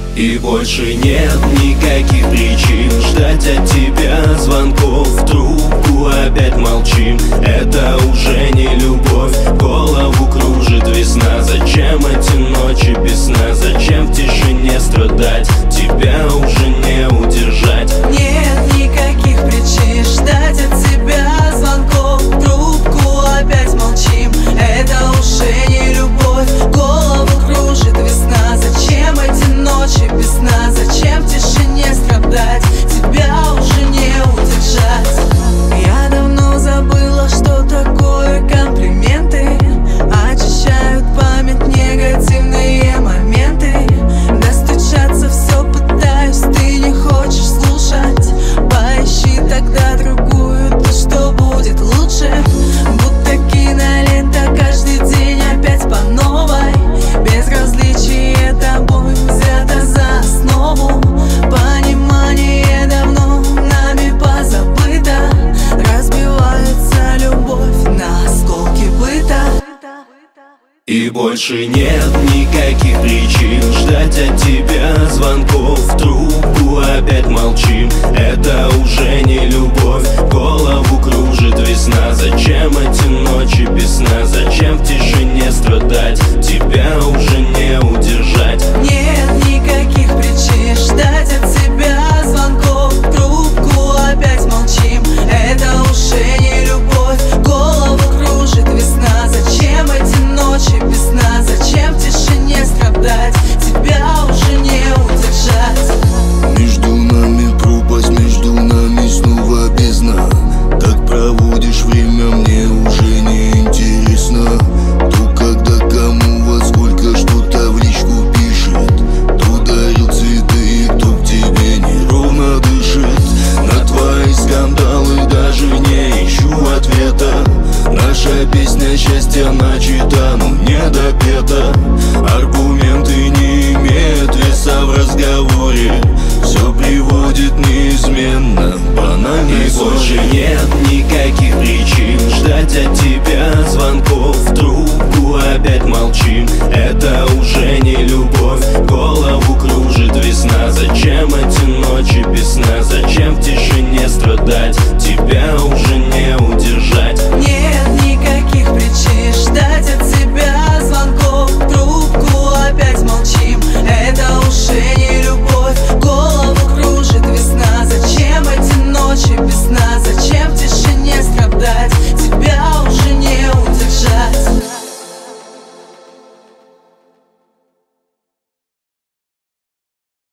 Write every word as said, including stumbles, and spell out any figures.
И больше нет никаких причин ждать от тебя звонков в трубку, опять молчим. Это уже не любовь, голову кружит весна. Зачем эти ночи без сна, зачем в тишине страдать? Тебя уже не удержать. Нет никаких причин ждать от тебя звонков в трубку, опять молчим. Это уже не любовь, голову кружит весна. Зачем эти ночи без сна, зачем в тишине страдать? Тебя уже не удержать. Я давно забыла, что такое комплименты. Очищают память негативные моменты. Достучаться все пытаюсь, ты не хочешь слушать. Поищи тогда другую, то что будет лучше. Будто кинолента, каждый день опять по новой. Безразличие тобой взято за основу. Понимание давно нами позабыто. Разбивается любовь на осколки быта. И больше нет никаких